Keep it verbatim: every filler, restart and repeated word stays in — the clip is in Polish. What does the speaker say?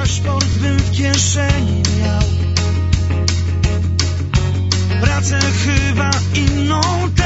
paszport bym w kieszeni miał. Pracę chyba inną